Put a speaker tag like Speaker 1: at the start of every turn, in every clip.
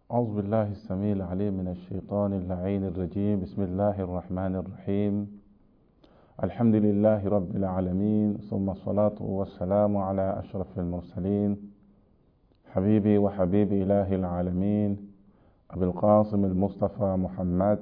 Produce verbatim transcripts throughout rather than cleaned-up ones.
Speaker 1: أعوذ بالله السميع العليم من الشيطان اللعين الرجيم. بسم الله الرحمن الرحيم. الحمد لله رب العالمين، ثم الصلاة والسلام على أشرف المرسلين حبيبي وحبيب إله العالمين أبي القاسم المصطفى محمد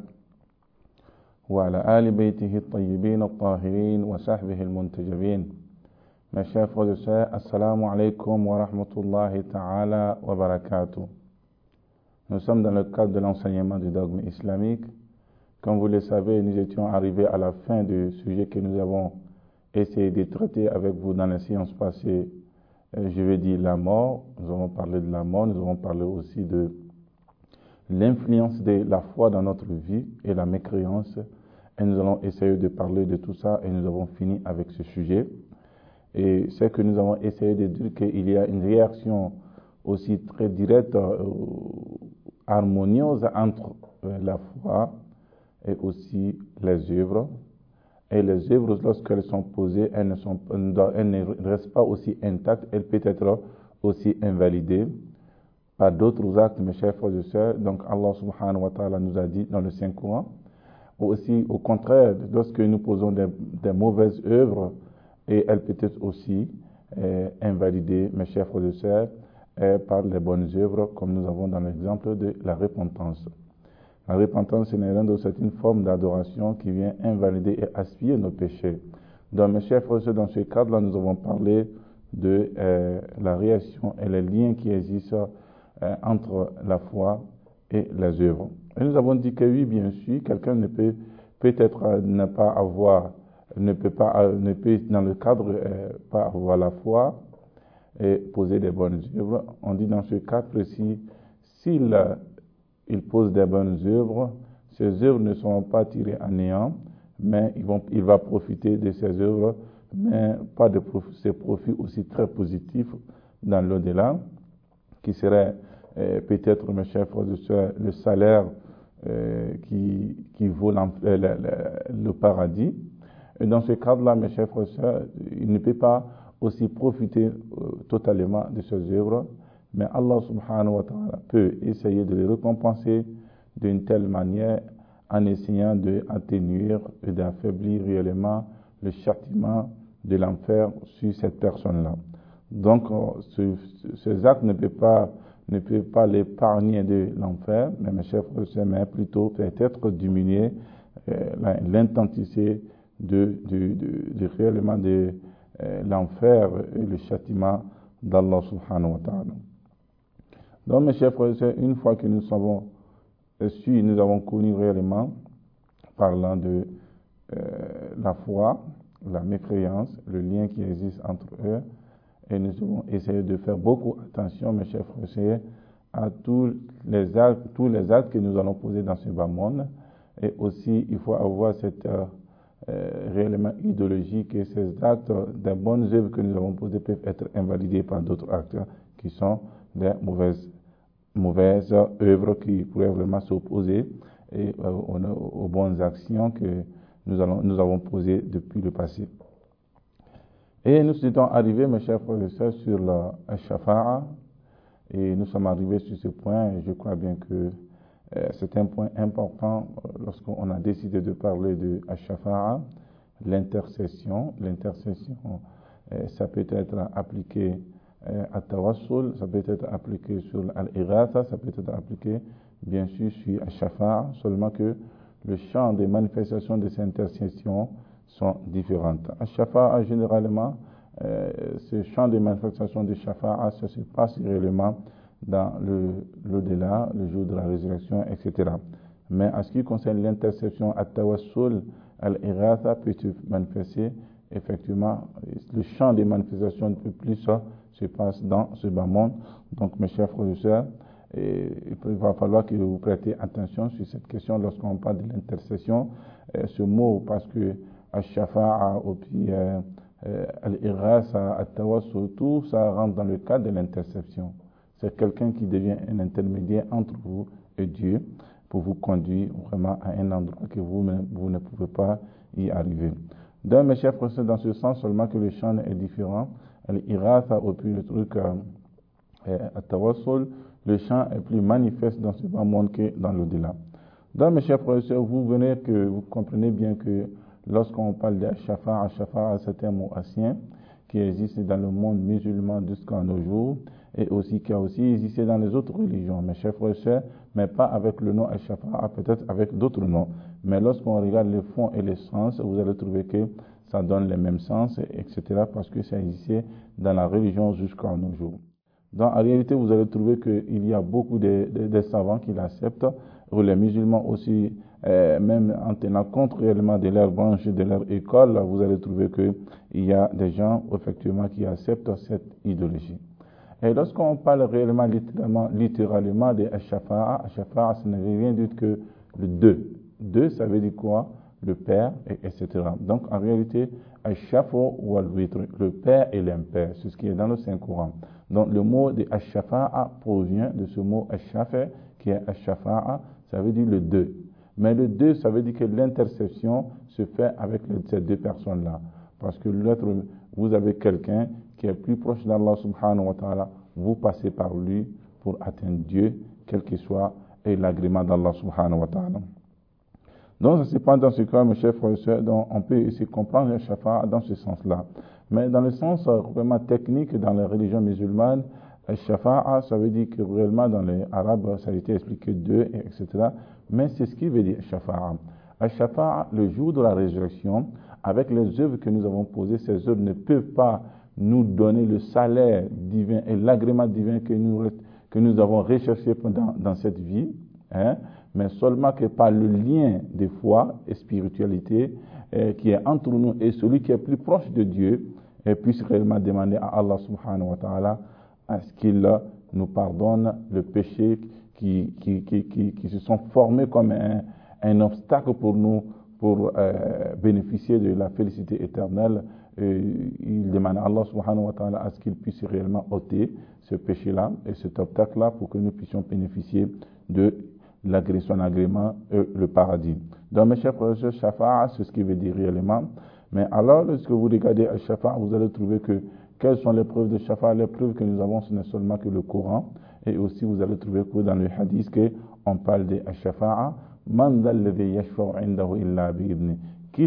Speaker 1: وعلى آل بيته الطيبين الطاهرين وصحبه المنتجبين. Mes chers frères et sœurs, assalamu alaikum wa rahmatullahi ta'ala wa barakatuh. Nous sommes dans le cadre de l'enseignement du dogme islamique. Comme vous le savez, nous étions arrivés à la fin du sujet que nous avons essayé de traiter avec vous dans les séances passées. Je vais dire la mort. Nous avons parlé de la mort. Nous avons parlé aussi de l'influence de la foi dans notre vie et la mécréance. Et nous allons essayer de parler de tout ça et nous avons fini avec ce sujet. Et c'est que nous avons essayé de dire qu'il y a une réaction aussi très directe, euh, harmonieuse entre euh, la foi et aussi les œuvres. Et les œuvres, lorsqu'elles sont posées, elles ne, sont, elles ne restent pas aussi intactes, elles peuvent être aussi invalidées par d'autres actes, mes chers frères et sœurs. Donc Allah subhanahu wa ta'ala nous a dit dans le Saint-Coran. Aussi, au contraire, lorsque nous posons des, des mauvaises œuvres, et elles peuvent être aussi euh, invalidées, mes chers frères et sœurs, euh, par les bonnes œuvres, comme nous avons dans l'exemple de la repentance. La repentance, c'est une forme d'adoration qui vient invalider et expier nos péchés. Donc, mes chers frères et sœurs, dans ce cadre-là, nous avons parlé de euh, la réaction et les liens qui existent euh, entre la foi et les œuvres. Et nous avons dit que oui, bien sûr, quelqu'un ne peut peut-être euh, ne pas avoir ne peut pas, ne peut dans le cadre euh, pas avoir la foi et poser des bonnes œuvres. On dit dans ce cas précis, s'il euh, il pose des bonnes œuvres, ces œuvres ne seront pas tirées à néant, mais ils vont, il va profiter de ces œuvres, mais pas de profit, ces profits aussi très positifs dans l'au-delà, qui serait euh, peut-être, mes chers frères et sœurs, le salaire euh, qui, qui vaut le, le, le paradis. Et dans ce cadre-là, mes chers frères et sœurs, il ne peut pas aussi profiter euh, totalement de ces œuvres, mais Allah subhanahu wa ta'ala peut essayer de les récompenser d'une telle manière en essayant d'atténuer et d'affaiblir réellement le châtiment de l'enfer sur cette personne-là. Donc, euh, ce, ces actes ne peuvent pas, ne peuvent pas l'épargner de l'enfer, mais mes chers frères et sœurs, mais plutôt peut-être diminuer euh, l'intensité de, de, de, de réellement de euh, l'enfer et le châtiment d'Allah subhanahu wa ta'ala. Donc, mes chers frères et sœurs, une fois que nous savons su, nous avons connu réellement, parlant de euh, la foi, la mécréance, le lien qui existe entre eux, et nous avons essayé de faire beaucoup attention, mes chers frères et sœurs, à tous les actes, tous les actes que nous allons poser dans ce bas monde, et aussi il faut avoir cette euh, Euh, réellement idéologique et ces actes des bonnes œuvres que nous avons posées peuvent être invalidés par d'autres actes qui sont des mauvaises, mauvaises œuvres qui pourraient vraiment s'opposer et, euh, aux, aux bonnes actions que nous, allons, nous avons posées depuis le passé. Et nous étions arrivés, mes chers frères et sœurs, sur la shafa'a et nous sommes arrivés sur ce point et je crois bien que Euh, c'est un point important euh, lorsqu'on a décidé de parler de Ash-Shafa'a, l'intercession. L'intercession, euh, ça peut être appliqué euh, à Tawassul, ça peut être appliqué sur Al-Iratha, ça peut être appliqué bien sûr sur Ash-Shafa'a, seulement que le champ des manifestations de ces intercessions sont différentes. Ash-Shafa'a, généralement, euh, ce champ des manifestations de Shafa'a, ça se passe réellement dans le, l'au-delà, le jour de la résurrection, et cetera. Mais en ce qui concerne l'intercession à Tawassul, Al-Iratha peut se manifester, effectivement, le champ des manifestations un peu plus ça se passe dans ce bas monde. Donc, mes chers frères et sœurs, et il va falloir que vous prêtez attention sur cette question lorsqu'on parle de l'intercession. Euh, ce mot, parce que Ash-Shafa'a, ou puis euh, euh, Al-Iratha, At-Tawassul, tout ça rentre dans le cadre de l'intercession. C'est quelqu'un qui devient un intermédiaire entre vous et Dieu pour vous conduire vraiment à un endroit que vous, vous ne pouvez pas y arriver. Donc, mes chers frères, dans ce sens seulement que le champ est différent. Al-Iratha, ou puis le truc, euh, à Tawassul, le chant est plus manifeste dans ce bas monde que dans l'au-delà. Donc, mes chers frères et sœurs, vous venez que vous comprenez bien que lorsqu'on parle de Shafa'a, Shafa'a, c'est un mot ancien qui existe dans le monde musulman jusqu'à nos jours et aussi qui a aussi existé dans les autres religions, mes chers frères et sœurs, mais pas avec le nom Shafa'a, peut-être avec d'autres noms. Mais lorsqu'on regarde le fond et les sens, vous allez trouver que ça donne les mêmes sens, et cetera, parce que ça existait dans la religion jusqu'à nos jours. Donc, en réalité, vous allez trouver qu'il y a beaucoup de, de, de savants qui l'acceptent, ou les musulmans aussi, euh, même en tenant compte réellement de leur branche, de leur école, vous allez trouver qu'il y a des gens, effectivement, qui acceptent cette idéologie. Et lorsqu'on parle réellement, littéralement, littéralement de Shafa'a, Shafa'a, ce n'est rien d'autre que le deux. Deux, ça veut dire quoi? Le père, et, etc. Donc, en réalité, Ash-Shafa ou Al-Witr, le père et l'impair, c'est ce qui est dans le Saint-Coran. Donc, le mot de Ash-Shafa'a provient de ce mot Ash-Shafa, qui est Ash-Shafa'a, ça veut dire le deux. Mais le deux, ça veut dire que l'intercession se fait avec ces deux personnes-là. Parce que l'autre, vous avez quelqu'un qui est plus proche d'Allah subhanahu wa ta'ala, vous passez par lui pour atteindre Dieu, quel que soit l'agrément d'Allah subhanahu wa ta'ala. Donc, c'est pas dans ce cas, mes chers frères et sœurs, donc on peut essayer de comprendre le Shafa'a dans ce sens-là. Mais dans le sens vraiment technique, dans les religions musulmanes, le Shafa'a, ça veut dire que réellement dans les arabes, ça a été expliqué deux, et cetera. Mais c'est ce qui veut dire Shafa'a. Le Shafa'a, le jour de la résurrection, avec les œuvres que nous avons posées, ces œuvres ne peuvent pas nous donner le salaire divin et l'agrément divin que nous, que nous avons recherché pendant, dans cette vie, hein, mais seulement que par le lien de foi et spiritualité euh, qui est entre nous et celui qui est plus proche de Dieu et puisse réellement demander à Allah subhanahu wa ta'ala à ce qu'il nous pardonne le péché qui, qui, qui, qui, qui se sont formés comme un, un obstacle pour nous pour euh, bénéficier de la félicité éternelle. Et il demande à Allah subhanahu wa ta'ala à ce qu'il puisse réellement ôter ce péché-là et cet obstacle-là pour que nous puissions bénéficier de l'agression, agrément et le paradis. Donc, mes chers frères et sœurs, Shafa'a, c'est ce qui veut dire réellement. Mais alors, lorsque vous regardez à Shafa'a, vous allez trouver que quelles sont les preuves de Shafa'a? Les preuves que nous avons, ce n'est seulement que le Coran. Et aussi, vous allez trouver que dans le hadith, qu'on parle de Shafa'a, Man dhalladhi yashfa'u indahu illa bi'idni.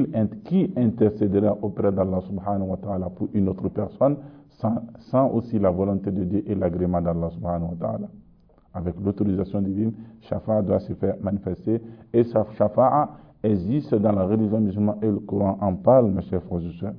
Speaker 1: Qui intercédera auprès d'Allah subhanahu wa ta'ala pour une autre personne sans, sans aussi la volonté de Dieu et l'agrément d'Allah subhanahu wa ta'ala. Avec l'autorisation divine, Shafa'a doit se faire manifester. Et sa Shafa'a existe dans la religion musulmane et le Coran en parle, mes chers frères et sœurs.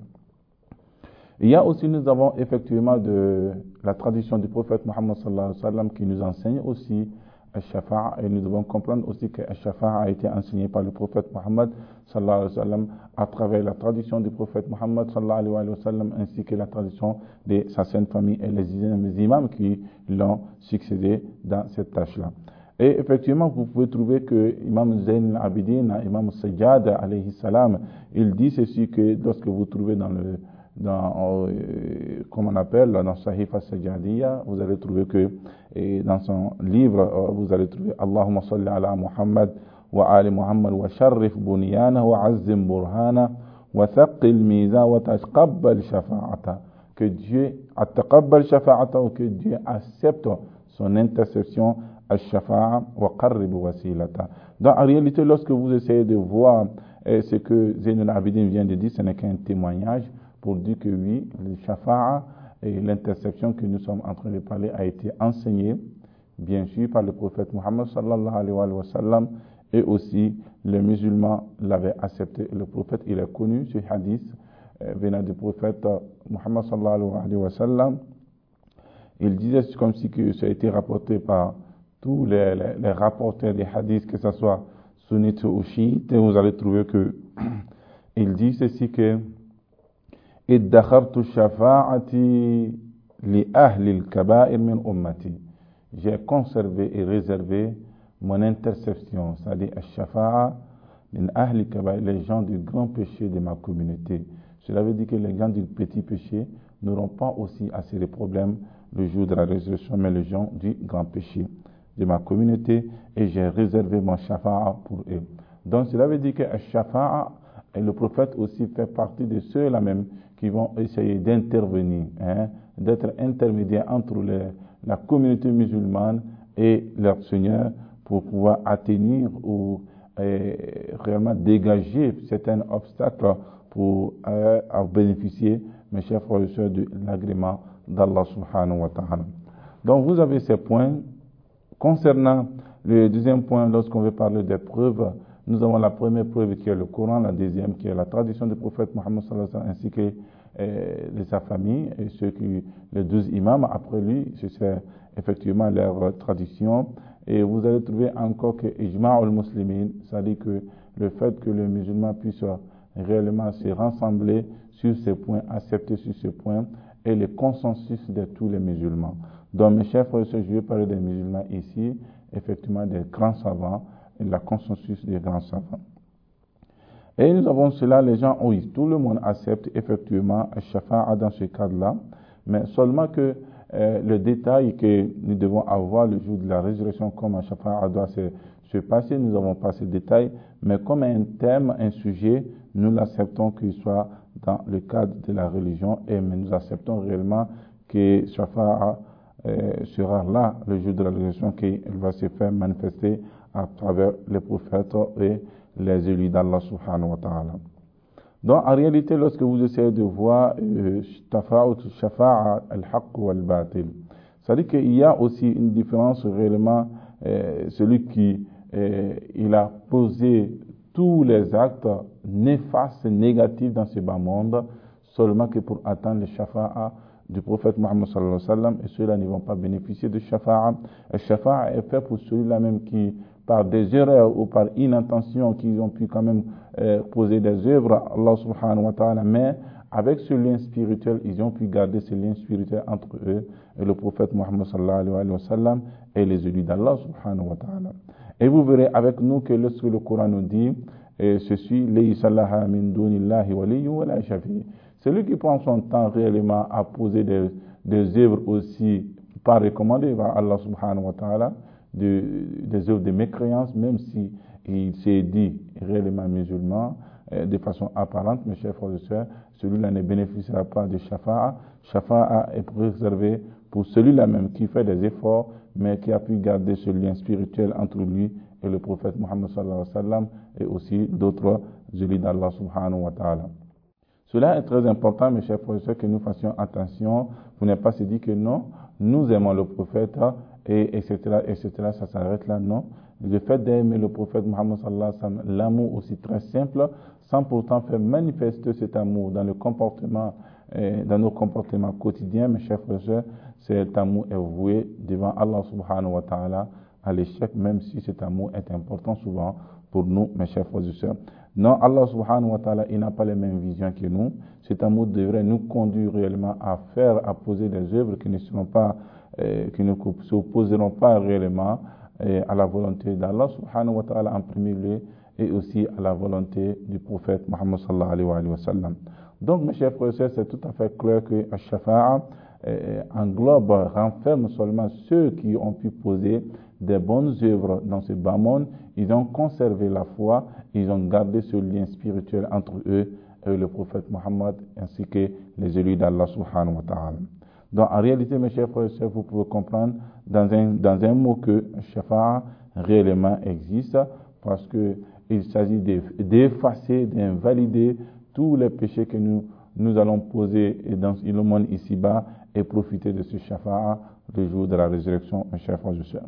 Speaker 1: Il y a aussi, nous avons effectivement de la tradition du prophète Muhammad sallallahu alayhi wa sallam qui nous enseigne aussi Al-Shafa'a, et nous devons comprendre aussi que Al-Shafa'a a été enseigné par le prophète Muhammad sallallahu alayhi wa sallam à travers la tradition du prophète Muhammad sallallahu alayhi wa sallam ainsi que la tradition de sa sainte famille et les imams qui l'ont succédé dans cette tâche-là. Et effectivement, vous pouvez trouver que Imam Zayn al-Abidin, Imam Sajjad alayhi salam, il dit ceci que lorsque vous trouvez dans le dans, euh, comme on appelle, dans Sahifa Sajjadiyya, vous allez trouver que, et dans son livre, euh, vous allez trouver Allahumma salli ala Muhammad wa ali Muhammad wa sharrif bunyana wa azzim burhana wa thaqqil miza wa taqabbal shafa'ata. Que Dieu taqabbal shafa'ata, ou que Dieu accepte son intercession à shafa'a wa qarrib wasilata. Donc, en réalité, lorsque vous essayez de voir euh, ce que Zayn al-Abidin vient de dire, ce n'est qu'un témoignage pour dire que oui, le shafa'a et l'interception que nous sommes en train de parler a été enseigné, bien sûr, par le prophète Muhammad sallallahu alayhi wa sallam, et aussi les musulmans l'avaient accepté. Le prophète, il a connu ce hadith euh, venant du prophète Muhammad sallallahu alayhi wa sallam. Il disait comme si que ça a été rapporté par tous les, les, les rapporteurs des hadiths, que ce soit sunnites ou chiites, et vous allez trouver que il dit ceci que Iddakhartu shafa'ati li ahli al-kaba'ir min ummati. J'ai conservé et réservé mon intercession, c'est-à-dire al-shafa'a min ahli al-kaba'ir, les gens du grand péché de ma communauté. Cela veut dire que les gens du petit péché n'auront pas aussi assez de problèmes le jour de la résurrection, mais les gens du grand péché de ma communauté, et j'ai réservé mon shafa'a pour eux. Donc cela veut dire que al-shafa'a, et le prophète aussi fait partie de ceux-là même qui vont essayer d'intervenir, hein, d'être intermédiaire entre les, la communauté musulmane et leur Seigneur pour pouvoir atteindre ou euh, réellement dégager certains obstacles pour euh, bénéficier, mes chers frères et sœurs, de l'agrément d'Allah subhanahu wa ta'ala. Donc vous avez ces points. Concernant le deuxième point, lorsqu'on veut parler des preuves, nous avons la première preuve qui est le Coran, la deuxième qui est la tradition du prophète Mohammed sallallahu alayhi wa sallam, ainsi que euh, de sa famille et ceux qui, les douze imams après lui, c'est effectivement leur tradition. Et vous allez trouver encore que Ijma'ul Muslimin, c'est-à-dire que le fait que les musulmans puissent réellement se rassembler sur ces points, accepter sur ces points, et le consensus de tous les musulmans. Donc, mes chers frères et sœurs, je vais parler des musulmans ici, effectivement des grands savants, et la consensus des grands savants. Et nous avons cela, les gens, oui, tout le monde accepte effectivement Shafa'a dans ce cadre-là, mais seulement que euh, le détail que nous devons avoir le jour de la résurrection, comme Shafa'a doit se, se passer, nous n'avons pas ce détail, mais comme un thème, un sujet, nous l'acceptons qu'il soit dans le cadre de la religion, et mais nous acceptons réellement que Shafa'a euh, sera là le jour de la résurrection, qu'il va se faire manifester à travers les prophètes et les élus d'Allah subhanahu wa ta'ala. Donc en réalité, lorsque vous essayez de voir Tafa'ut Shafa'a al-Haqq wal-Batil, c'est-à-dire qu'il y a aussi une différence réellement, euh, celui qui euh, il a posé tous les actes néfastes, négatifs dans ce bas monde, seulement que pour atteindre le Shafa'a du prophète Mohammed sallallahu alayhi wa sallam, et ceux-là ne vont pas bénéficier de Shafa'a. Le Shafa'a est fait pour celui-là même qui, par des erreurs ou par inattention, qui ont pu quand même euh, poser des œuvres à Allah subhanahu wa ta'ala, mais avec ce lien spirituel, ils ont pu garder ce lien spirituel entre eux et le prophète Mohammed sallallahu alayhi wa sallam et les élus d'Allah subhanahu wa ta'ala. Et vous verrez avec nous que lorsque le Coran nous dit, et ceci, Laysa min dunillahi waliyyun wa la shafi'. Celui qui prend son temps réellement à poser des, des œuvres aussi pas recommandées par Allah subhanahu wa ta'ala, de, des œuvres de mécréance, même si il s'est dit réellement musulman, euh, de façon apparente, mes chers frères et sœurs, celui-là ne bénéficiera pas de Shafa'a. Shafa'a est préservé pour celui-là même qui fait des efforts, mais qui a pu garder ce lien spirituel entre lui et le prophète Mohammed sallallahu alayhi wa sallam, et aussi d'autres élus d'Allah subhanahu wa ta'ala. Cela est très important, mes chers frères et sœurs, que nous fassions attention. Vous n'avez pas se dit que non, nous aimons le prophète, et etc., et cetera, ça s'arrête là, non. Le fait d'aimer le prophète Mohammed sallallahu alayhi wa sallam, l'amour aussi très simple, sans pourtant faire manifester cet amour dans le comportement, euh, dans nos comportements quotidiens, mes chers frères et sœurs, cet amour est voué devant Allah subhanahu wa ta'ala à l'échec, même si cet amour est important souvent pour nous, mes chers frères et sœurs. Non, Allah subhanahu wa ta'ala, il n'a pas les mêmes visions que nous. Cet amour devrait nous conduire réellement à faire, à poser des œuvres qui ne seront pas, euh, qui ne s'opposeront pas réellement euh, à la volonté d'Allah subhanahu wa ta'ala en premier lieu, et aussi à la volonté du prophète Mohammed sallallahu alayhi wa sallam. Donc, mes chers frères et sœurs, c'est tout à fait clair que Ash-Shafa'a euh, englobe, renferme seulement ceux qui ont pu poser des bonnes œuvres dans ce bas monde. Ils ont conservé la foi, ils ont gardé ce lien spirituel entre eux et le prophète Mohammed, ainsi que les élus d'Allah subhanahu wa ta'ala. Donc, en réalité, mes chers frères et sœurs, vous pouvez comprendre dans un, dans un mot que Shafa'a réellement existe, parce que il s'agit d'effacer, d'invalider tous les péchés que nous, nous allons poser dans le monde ici-bas et profiter de ce Shafa'a le jour de la résurrection, mes chers frères et sœurs.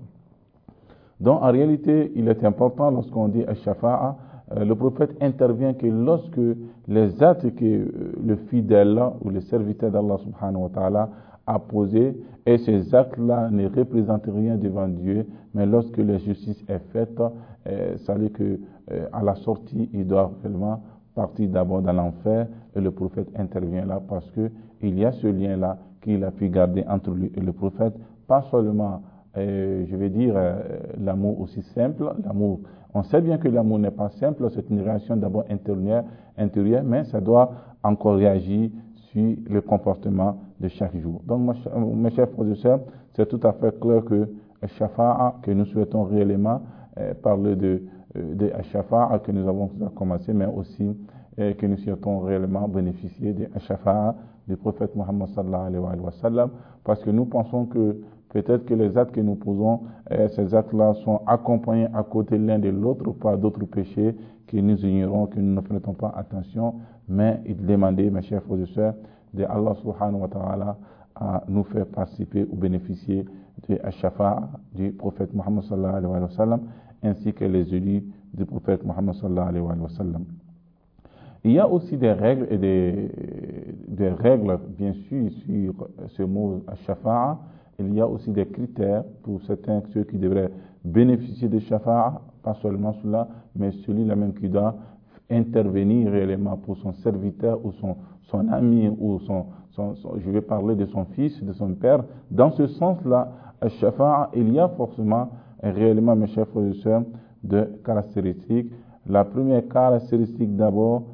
Speaker 1: Donc, en réalité, il est important, lorsqu'on dit Shafa'a, euh, le prophète intervient que lorsque les actes que euh, le fidèle ou le serviteur d'Allah subhanahu wa ta'ala a posés, et ces actes-là ne représentent rien devant Dieu, mais lorsque la justice est faite, euh, ça veut dire que euh, à la sortie, il doit réellement partir d'abord dans l'enfer, et le prophète intervient là parce que il y a ce lien-là qu'il a pu garder entre lui et le prophète, pas seulement Euh, je vais dire, euh, l'amour aussi simple. L'amour, on sait bien que l'amour n'est pas simple, c'est une réaction d'abord intérieure, intérieure, mais ça doit encore réagir sur le comportement de chaque jour. Donc, mes chers frères et sœurs, c'est tout à fait clair que Shafa'a, que nous souhaitons réellement euh, parler de, euh, de Shafa'a que nous avons commencé, mais aussi euh, que nous souhaitons réellement bénéficier de Shafa'a du prophète Mohammed sallallahu alayhi wa sallam, parce que nous pensons que Peut-être que les actes que nous posons, euh, ces actes-là sont accompagnés à côté l'un de l'autre par d'autres péchés que nous ignorons, que nous ne prêtons pas attention. Mais il demandait, mes chers frères et sœurs, de Allah subhanahu wa ta'ala à nous faire participer ou bénéficier de Ash-Shafa'a du prophète Muhammad sallallahu alayhi wa sallam, ainsi que les élus du prophète Muhammad sallallahu alayhi wa sallam. Il y a aussi des règles et des, des règles, bien sûr, sur ce mot Ash-Shafa'a. Il y a aussi des critères pour certains, ceux qui devraient bénéficier de Shafa'a, pas seulement cela, mais celui-là même qui doit intervenir réellement pour son serviteur ou son, son ami ou son, son, son, je vais parler de son fils, de son père. Dans ce sens-là, Ash-Shafa'a, il y a forcément réellement, mes chers frères et sœurs, de caractéristiques. La première caractéristique d'abord,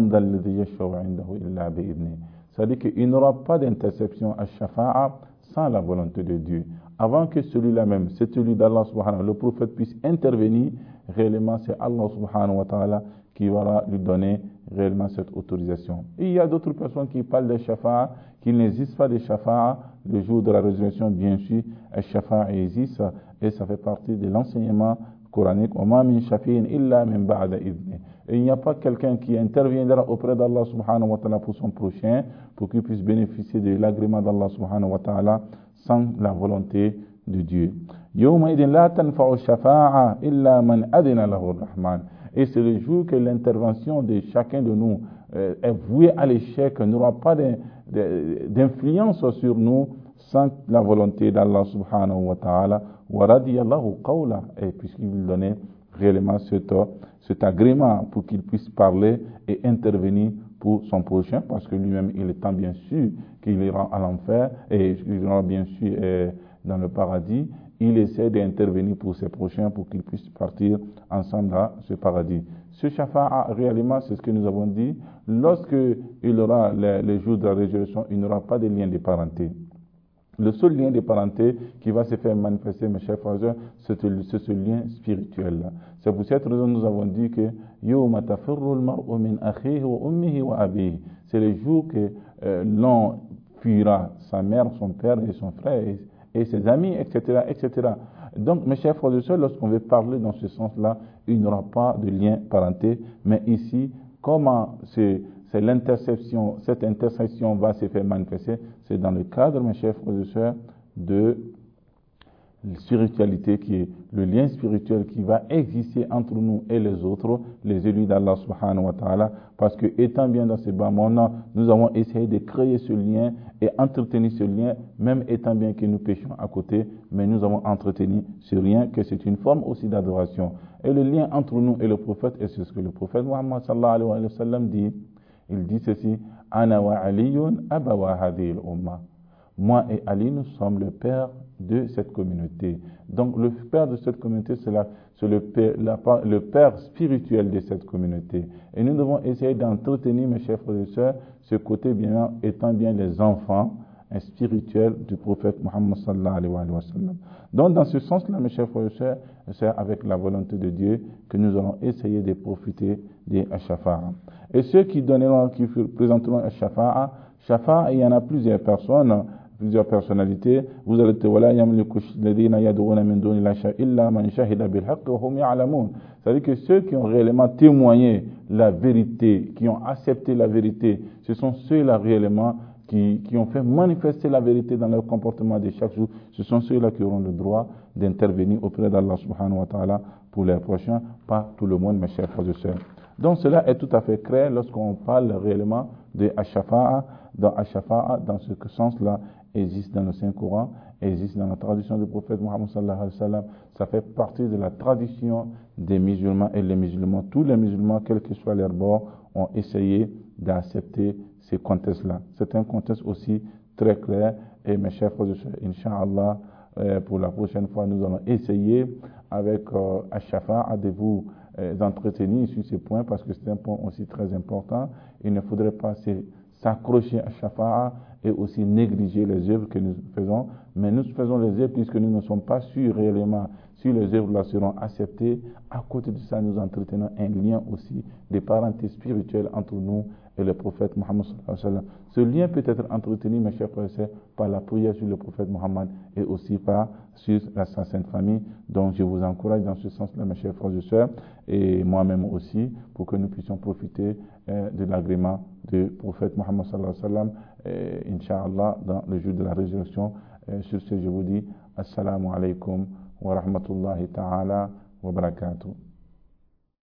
Speaker 1: c'est-à-dire qu'il n'y aura pas d'interception à Shafa'a sans la volonté de Dieu. Avant que celui-là même, c'est celui d'Allah subhanahu wa ta'ala, le prophète puisse intervenir, réellement c'est Allah subhanahu wa ta'ala qui va lui donner réellement cette autorisation. Et il y a d'autres personnes qui parlent de Shafa'a, qu'il n'existe pas de Shafa'a le jour de la résurrection, bien sûr, le Shafa'a existe et ça fait partie de l'enseignement coranique. Et il n'y a pas quelqu'un qui interviendra auprès d'Allah subhanahu wa ta'ala pour son prochain, pour qu'il puisse bénéficier de l'agrément d'Allah subhanahu wa ta'ala sans la volonté de Dieu. Et c'est le jour que l'intervention de chacun de nous euh, est vouée à l'échec, n'aura pas d'influence sur nous sans la volonté d'Allah subhanahu wa ta'ala. Et puisqu'il lui donnait réellement cet, cet agrément pour qu'il puisse parler et intervenir pour son prochain, parce que lui-même, il est tant bien sûr qu'il ira à l'enfer et il ira bien sûr euh, dans le paradis. Il essaie d'intervenir pour ses prochains pour qu'ils puissent partir ensemble dans ce paradis. Ce shafa'a, réellement, c'est ce que nous avons dit. Lorsque il aura les, les jours de la résurrection, il n'aura pas de lien de parenté. Le seul lien de parenté qui va se faire manifester, mes chers frères, c'est ce lien spirituel. C'est pour cette raison que nous avons dit que c'est le jour que euh, l'on fuira sa mère, son père et son frère et, et ses amis, et cetera, et cetera. Donc, mes chers frères et sœurs, lorsqu'on veut parler dans ce sens-là, il n'y aura pas de lien parenté. Mais ici, comment c'est C'est l'interception, cette intersection va se faire manifester, c'est dans le cadre, mes chers frères et sœurs, de la spiritualité qui est le lien spirituel qui va exister entre nous et les autres, les élus d'Allah subhanahu wa ta'ala, parce que étant bien dans ce bas monde, nous avons essayé de créer ce lien et entretenir ce lien, même étant bien que nous péchions à côté, mais nous avons entretenu ce lien, que c'est une forme aussi d'adoration. Et le lien entre nous et le prophète, et c'est ce que le prophète Muhammad sallallahu alayhi wa sallam dit. Il dit ceci, Ana wa Aliyun abawa hadhihi al-umma. Moi et Ali, nous sommes le père de cette communauté. Donc le père de cette communauté, c'est, la, c'est le, père, la, le père spirituel de cette communauté. Et nous devons essayer d'entretenir, mes chers frères et sœurs, ce côté bien étant bien les enfants spirituels du prophète Muhammad sallallahu alayhi wa sallam. Donc dans ce sens-là, mes chers frères et sœurs, c'est avec la volonté de Dieu que nous allons essayer de profiter des Ash-Shafa'a. Et ceux qui donneront, qui présenteront Ash-Shafa'a, Shafa'a, il y en a plusieurs personnes, plusieurs personnalités. Vous allez te voilà, yamliku alladhina yad'una min duni la sha'a illa man shahida bil haqq wa hum ya'lamun. C'est-à-dire que ceux qui ont réellement témoigné la vérité, qui ont accepté la vérité, ce sont ceux-là réellement qui, qui ont fait manifester la vérité dans leur comportement de chaque jour. Ce sont ceux-là qui auront le droit d'intervenir auprès d'Allah subhanahu wa ta'ala pour les prochains, pas tout le monde, mes chers frères et sœurs. Donc cela est tout à fait clair lorsqu'on parle réellement de Ash-Shafa'a. Dans Ash-Shafa'a, dans ce sens-là, existe dans le Saint-Coran, existe dans la tradition du prophète Muhammad sallallahu alayhi wa sallam. Ça fait partie de la tradition des musulmans et les musulmans. Tous les musulmans, quel que soit leur bord, ont essayé d'accepter ces contextes-là. C'est un contexte aussi très clair. Et mes chers frères et sœurs, Inch'Allah, euh, pour la prochaine fois, nous allons essayer avec euh, Ash-Shafa'a de vous euh, entretenir sur ces points parce que c'est un point aussi très important. Il ne faudrait pas s'accrocher à Shafa'a et aussi négliger les œuvres que nous faisons. Mais nous faisons les œuvres puisque nous ne sommes pas sûrs réellement si les œuvres-là seront acceptées, à côté de ça, nous entretenons un lien aussi de parenté spirituelle entre nous et le prophète Mohammed sallallahu alayhi wa sallam. Ce lien peut être entretenu, mes chers frères et sœurs, par la prière sur le prophète Mohammed et aussi par sur la Sainte Famille. Donc, je vous encourage dans ce sens-là, mes chers frères et sœurs, et moi-même aussi, pour que nous puissions profiter euh, de l'agrément du prophète Mohammed sallallahu alayhi wa sallam, et, Inch'Allah, dans le jour de la résurrection. Et sur ce, je vous dis, Assalamu alaikum wa rahmatullahi ta'ala wa barakatuh.